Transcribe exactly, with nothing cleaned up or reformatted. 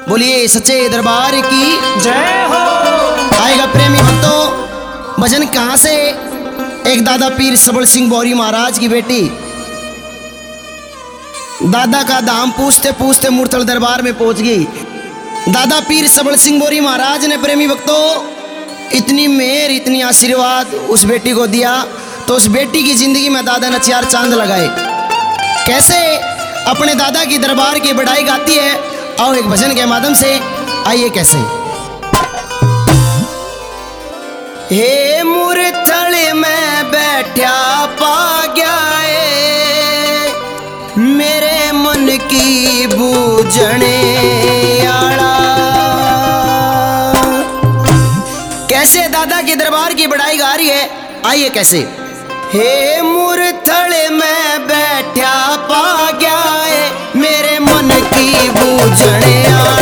बोलिए सच्चे दरबार की जय हो। आएगा प्रेमी भक्तों, भजन कहां से? एक दादा पीर सबल सिंह बोरी महाराज की बेटी दादा का धाम पूछते पूछते मूर्तल दरबार में पहुंच गई। दादा पीर सबल सिंह बोरी महाराज ने प्रेमी भक्तों इतनी मेहर इतनी आशीर्वाद उस बेटी को दिया, तो उस बेटी की जिंदगी में दादा ने चार चांद लगाए। कैसे अपने दादा की दरबार की बढ़ाई गाती है, आओ एक भजन के माध्यम से। आइए कैसे। हे मूर्छल में बैठा पा गया है मेरे मन की बूझने आड़ा। कैसे दादा की दरबार की बढ़ाई गा रही है, आइए कैसे। हे मूर्छल में बैठा पा गया है मेरे मन की बूझने आड़ा।